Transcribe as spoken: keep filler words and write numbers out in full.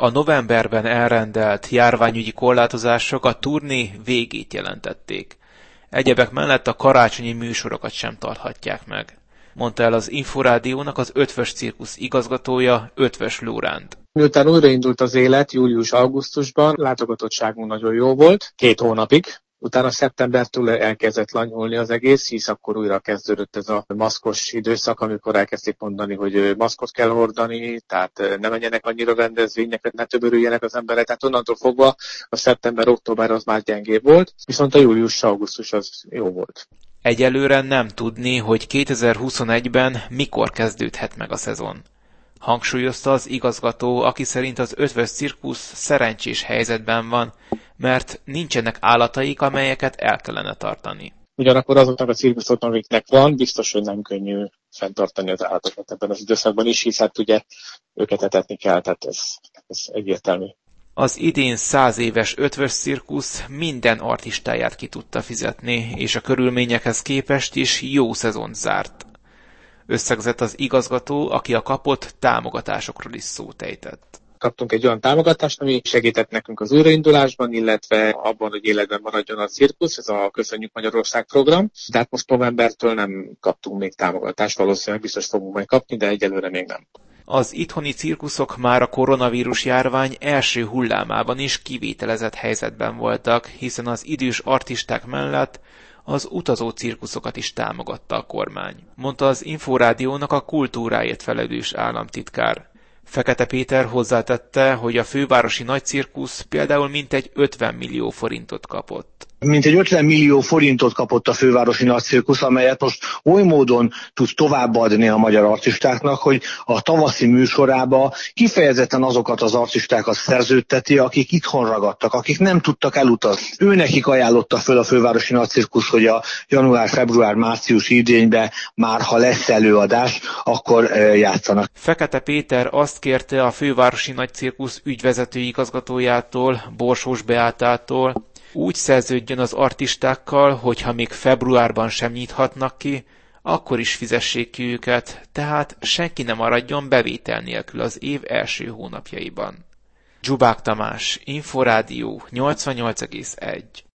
A novemberben elrendelt járványügyi korlátozások a turné végét jelentették. Egyebek mellett a karácsonyi műsorokat sem tarthatják meg, mondta el az Inforádiónak az Ötvös Cirkusz igazgatója, Ötvös Lóránt. Miután újraindult az élet július-augusztusban, látogatottságunk nagyon jó volt, két hónapig. Utána szeptembertől elkezdett lanyulni az egész, hisz akkor újra kezdődött ez a maszkos időszak, amikor elkezdték mondani, hogy maszkot kell hordani, tehát ne menjenek annyira rendezvényekre, ne töbörüljenek az emberek. Tehát onnantól fogva a szeptember-október az már gyengébb volt, viszont a július-augusztus az jó volt. Egyelőre nem tudni, hogy kétezer-huszonegyben mikor kezdődhet meg a szezon. Hangsúlyozta az igazgató, aki szerint az Ötvös Cirkusz szerencsés helyzetben van, mert nincsenek állataik, amelyeket el kellene tartani. Ugyanakkor azoknak a cirkuszoknak, amiknek van, biztos, hogy nem könnyű fenntartani az állatokat ebben az időszakban is, hisz hát ugye őket etetni kell, tehát ez, ez egyértelmű. Az idén száz éves Ötvös Cirkusz minden artistáját ki tudta fizetni, és a körülményekhez képest is jó szezont zárt. Összegzett az igazgató, aki a kapott támogatásokról is szót ejtett. Kaptunk egy olyan támogatást, ami segített nekünk az újraindulásban, illetve abban, hogy életben maradjon a cirkusz, ez a Köszönjük Magyarország program. De hát most novembertől nem kaptunk még támogatást, valószínűleg biztos fogunk majd kapni, de egyelőre még nem. Az itthoni cirkuszok már a koronavírus járvány első hullámában is kivételezett helyzetben voltak, hiszen az idős artisták mellett az utazó cirkuszokat is támogatta a kormány, mondta az Inforádiónak a kultúráért felelős államtitkár. Fekete Péter hozzátette, hogy a fővárosi nagycirkusz például mintegy ötven millió forintot kapott. Mintegy ötven millió forintot kapott a fővárosi nagycirkusz, amelyet most oly módon tud továbbadni a magyar artistáknak, hogy a tavaszi műsorába kifejezetten azokat az artistákat szerződteti, akik itthon ragadtak, akik nem tudtak elutazni. Őnekik ajánlotta föl a fővárosi nagycirkusz, hogy a január, február, március idényben már ha lesz előadás, akkor játszanak. Fekete Péter azt kérte a fővárosi nagycirkusz ügyvezető igazgatójától, Borsós Beátától, úgy szerződjön az artistákkal, hogyha még februárban sem nyithatnak ki, akkor is fizessék ki őket, tehát senki nem maradjon bevétel nélkül az év első hónapjaiban. Dzsubák Tamás, Inforádió nyolcvannyolc egész egy